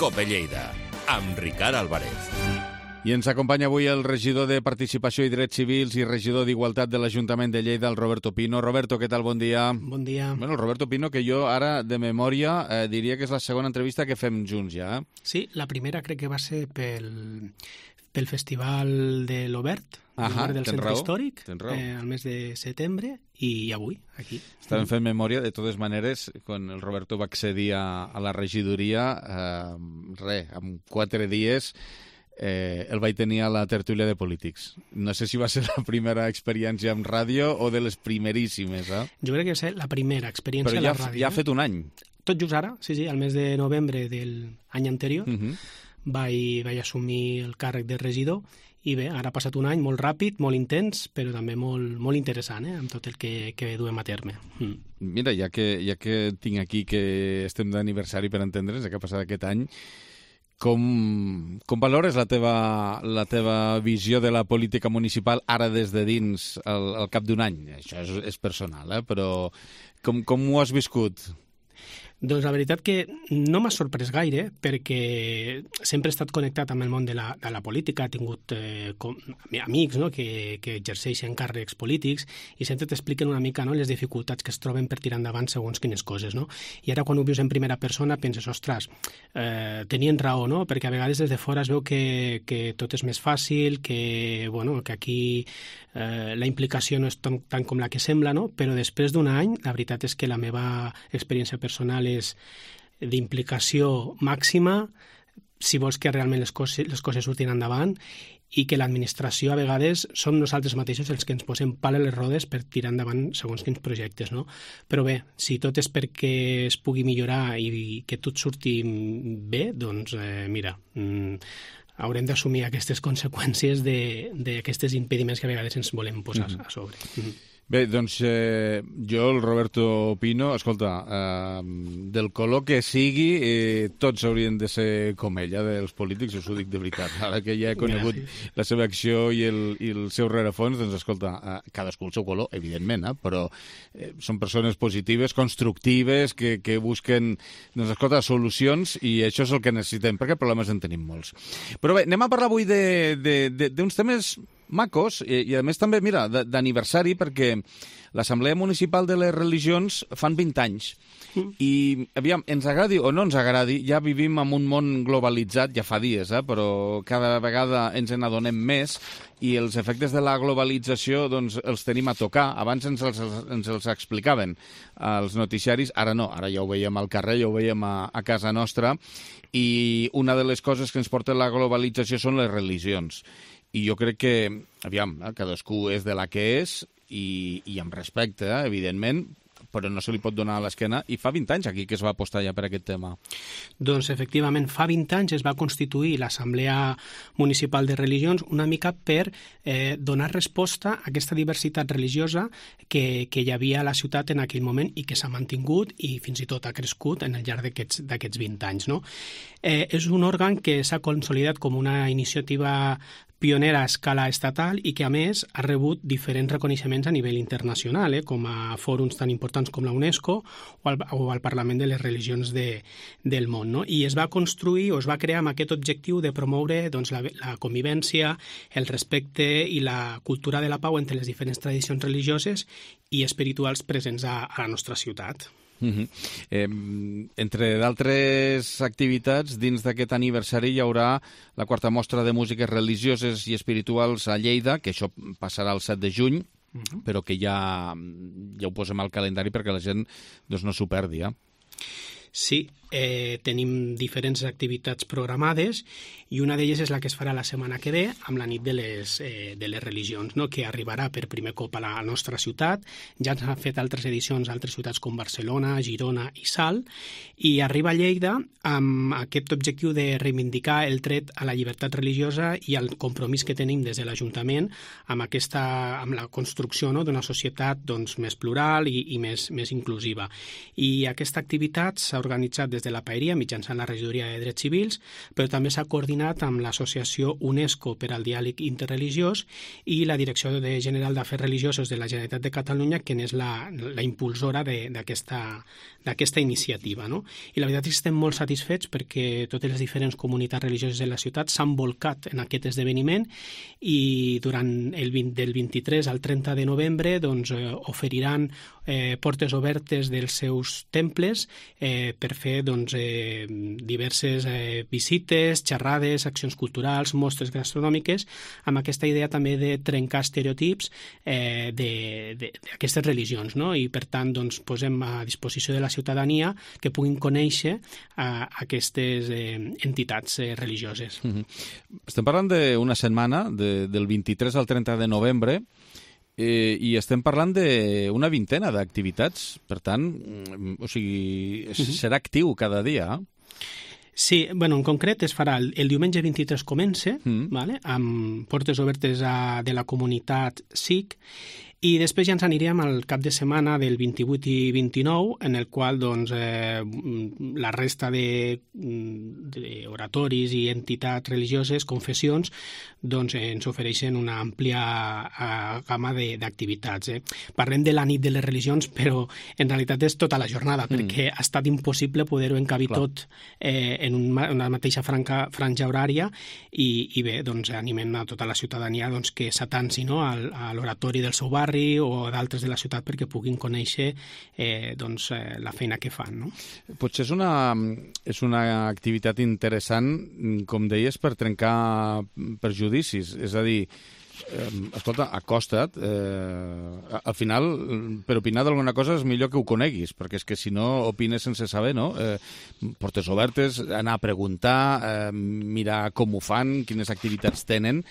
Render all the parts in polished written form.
Cope Lleida, amb Ricard Álvarez. I ens acompanya avui el regidor de Participació i Drets Civils i regidor d'Igualtat de l'Ajuntament de Lleida, el Roberto Pino. Roberto, què tal? Bon dia. Bon dia. Bueno, el Roberto Pino, que jo ara, de memòria, diria que és la segona entrevista que fem junts ja. Sí, la primera crec que va ser pel Festival de l'Obert, del Centre Històric, al mes de setembre, i avui, aquí. Estàvem fent memòria, de totes maneres, quan el Roberto va accedir a la regidoria, amb 4 dies, el vaig tenir a la tertúlia de polítics. No sé si va ser la primera experiència en ràdio o de les primeríssimes, eh? Jo crec que va ser la primera experiència a la ràdio. Però ja ha fet un any. Tot just ara, sí, al mes de novembre de l'any anterior, vaig assumir el càrrec de regidor i bé, ara ha passat un any molt ràpid, molt intens, però també molt interessant, amb tot el que duem a terme. Mira, ja que tinc aquí que estem d'aniversari per entendre's, que ha passat aquest any, com valores la teva visió de la política municipal ara des de dins al cap d'un any? Això és personal, però com ho has viscut? Doncs la veritat que no m'ha sorprès gaire, perquè sempre he estat connectat amb el món de la política, he tingut amics que exerceixen càrrecs polítics i sempre t'expliquen una mica les dificultats que es troben per tirar endavant segons quines coses. I ara quan ho vius en primera persona penses, ostres, tenien raó, perquè a vegades des de fora es veu que tot és més fàcil, que aquí la implicació no és tant com la que sembla, però després d'un any la veritat és que la meva experiència personal és d'implicació màxima si vols que realment les coses surtin endavant i que l'administració a vegades som nosaltres mateixos els que ens posem pal a les rodes per tirar endavant segons quins projectes, Però bé, si tot és perquè es pugui millorar i que tot surti bé, doncs mira, haurem d'assumir aquestes conseqüències d'aquestes impediments que a vegades ens volem posar a sobre. Bé, doncs jo, el Roberto Pino, escolta, del color que sigui, tots haurien de ser com ella, dels polítics, us ho dic de veritat. Ara que ja he conegut la seva acció i el seu rerefons, doncs escolta, cadascú el seu color, evidentment, però són persones positives, constructives, que busquen, doncs escolta, solucions, i això és el que necessitem, perquè problemes en tenim molts. Però bé, anem a parlar avui d'uns temes macos, i a més també, mira, d'aniversari, perquè l'Assemblea Municipal de les Religions fan 20 anys. I, aviam, ens agradi o no ens agradi, ja vivim en un món globalitzat, ja fa dies, però cada vegada ens n'adonem més, i els efectes de la globalització doncs, els tenim a tocar. Abans ens els explicaven als noticiaris, ara no, ara ja ho veiem al carrer, ja ho veiem a casa nostra, i una de les coses que ens porta la globalització són les religions. I jo crec que, aviam, cadascú és de la que és i amb respecte, evidentment, però no se li pot donar a l'esquena, i fa 20 anys aquí que es va apostar ja per aquest tema. Doncs efectivament, fa 20 anys es va constituir l'Assemblea Municipal de Religions una mica per donar resposta a aquesta diversitat religiosa que hi havia a la ciutat en aquell moment i que s'ha mantingut i fins i tot ha crescut en el llarg d'aquests 20 anys. És un òrgan que s'ha consolidat com una iniciativa pionera a escala estatal i que, a més, ha rebut diferents reconeixements a nivell internacional, com a fòrums tan importants com la UNESCO o al Parlament de les Religions del món. I es va construir o es va crear amb aquest objectiu de promoure la convivència, el respecte i la cultura de la pau entre les diferents tradicions religioses i espirituals presents a la nostra ciutat. Entre d'altres activitats, dins d'aquest aniversari hi haurà la 4ª mostra de músiques religioses i espirituals a Lleida, que això passarà el 7 de juny, però que ja ho posem al calendari perquè la gent no s'ho perdi. Sí, tenim diferents activitats programades i una d'elles és la que es farà la setmana que ve amb la nit de les religions, que arribarà per primer cop a la nostra ciutat. Ja s'han fet altres edicions a altres ciutats com Barcelona, Girona i Salt, i arriba a Lleida amb aquest objectiu de reivindicar el dret a la llibertat religiosa i el compromís que tenim des de l'Ajuntament amb la construcció d'una societat més plural i més inclusiva. I aquesta activitat s'ha organitzat des des de la Paeria, mitjançant la Regidoria de Drets Civils, però també s'ha coordinat amb l'Associació UNESCO per al Diàleg Interreligiós i la Direcció General d'Afers Religiosos de la Generalitat de Catalunya, que és la impulsora d'aquesta iniciativa. No? I la veritat és que estem molt satisfets perquè totes les diferents comunitats religioses de la ciutat s'han volcat en aquest esdeveniment i durant del 23 al 30 de novembre oferiran portes obertes dels seus temples per fer diverses visites, xerrades, accions culturals, mostres gastronòmiques, amb aquesta idea també de trencar estereotips d'aquestes religions, no? I per tant posem a disposició de la ciutadania que puguin conèixer aquestes entitats religioses. Estem parlant d'una setmana, del 23 al 30 de novembre, i estem parlant d'una vintena d'activitats. Per tant, serà actiu cada dia. Sí, en concret es farà el diumenge 23 comença, amb portes obertes de la comunitat SIC, i després ja ens aniríem al cap de setmana del 28 i 29, en el qual la resta d'oratoris i entitats religioses, confessions, ens ofereixen una àmplia gamma d'activitats. Parlem de la nit de les religions, però en realitat és tota la jornada, perquè ha estat impossible poder-ho encabir tot en una mateixa franja horària, i bé, animem a tota la ciutadania que s'atansi a l'oratori del seu barri o d'altres de la ciutat perquè puguin conèixer la feina que fan. No? Potser és una activitat interessant, com deies, per trencar prejudicis. És a dir, escolta, acosta't. Al final, per opinar d'alguna cosa és millor que ho coneguis, perquè és que si no opines sense saber, no? Portes obertes, anar a preguntar, mirar com ho fan, quines activitats tenen,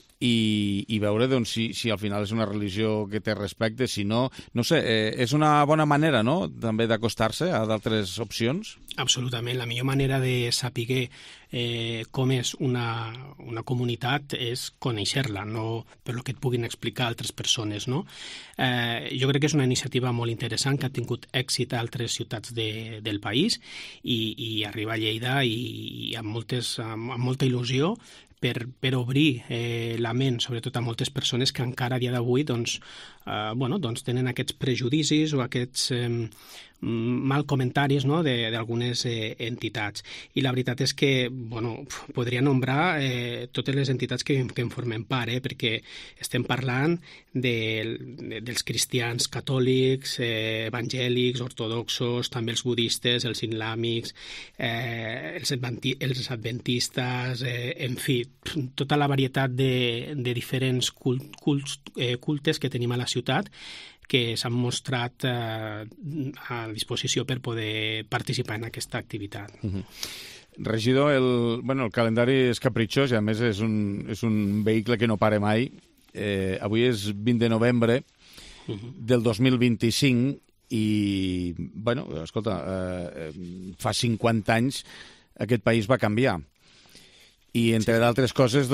i veure si al final és una religió que té respecte, si no... No sé, és una bona manera, no?, també d'acostar-se a d'altres opcions? Absolutament. La millor manera de saber com és una comunitat és conèixer-la, no per lo que et puguin explicar altres persones, no? Jo crec que és una iniciativa molt interessant que ha tingut èxit a altres ciutats del país i arriba a Lleida i amb molta il·lusió per obrir la ment, sobretot a moltes persones que encara a dia d'avui tenen aquests prejudicis o aquests mal comentaris, no?, d'algunes entitats. I la veritat és que podria nombrar totes les entitats que en formem part, perquè estem parlant dels cristians catòlics, evangèlics, ortodoxos, també els budistes, els islàmics, els adventistes, en fi, tota la varietat de diferents cultes que tenim a la ciutat que s'han mostrat a disposició per poder participar en aquesta activitat. Regidor, el calendari és capritxós i a més és un vehicle que no para mai. Avui és 20 de novembre del 2025 i, escolta, fa 50 anys aquest país va canviar. I, entre d'altres coses,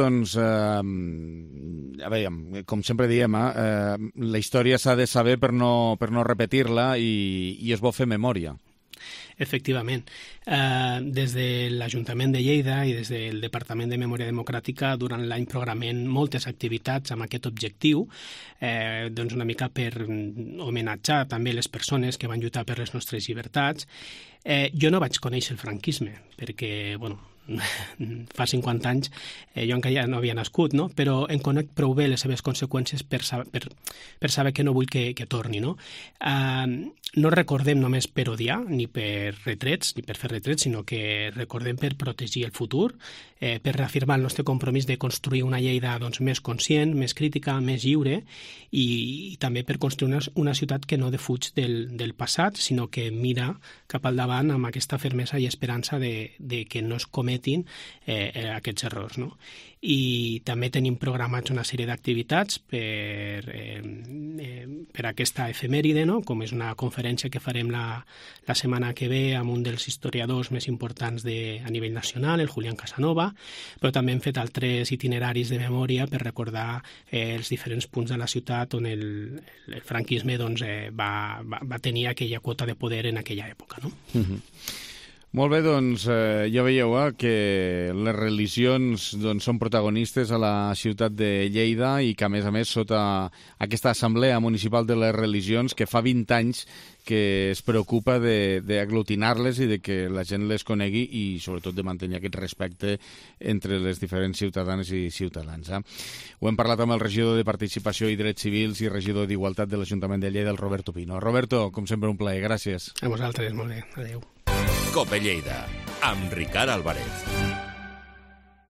com sempre diem, la història s'ha de saber per no repetir-la i és bo fer memòria. Efectivament. Des de l'Ajuntament de Lleida i des del Departament de Memòria Democràtica durant l'any programem moltes activitats amb aquest objectiu, una mica per homenatjar també les persones que van lluitar per les nostres llibertats. Jo no vaig conèixer el franquisme perquè, fa 50 anys jo encara ja no havia nascut, no? Però en conec prou bé les seves conseqüències per saber que no vull que torni, no? No recordem només per odiar ni per retrets, ni per fer retrets, sinó que recordem per protegir el futur, per reafirmar el nostre compromís de construir una Lleida més conscient, més crítica, més lliure i també per construir una ciutat que no defuig del passat, sinó que mira cap al davant amb aquesta fermesa i esperança de que no es cometin aquests errors, no? I també tenim programats una sèrie d'activitats per aquesta efemèride, no? Com és una conferència que farem la setmana que ve amb un dels historiadors més importants a nivell nacional, el Julián Casanova, però també hem fet altres itineraris de memòria per recordar els diferents punts de la ciutat on el franquisme va tenir aquella quota de poder en aquella època, no? Molt bé, doncs ja veieu que les religions són protagonistes a la ciutat de Lleida i que, a més, sota aquesta assemblea municipal de les religions que fa 20 anys que es preocupa d'aglutinar-les i de que la gent les conegui i, sobretot, de mantenir aquest respecte entre les diferents ciutadanes i ciutadans. Ho hem parlat amb el regidor de Participació i Drets Civils i regidor d'Igualtat de l'Ajuntament de Lleida, el Roberto Pino. Roberto, com sempre, un plaer. Gràcies. A vosaltres, molt bé. Adéu. Cope Lleida, amb Ricard Álvarez.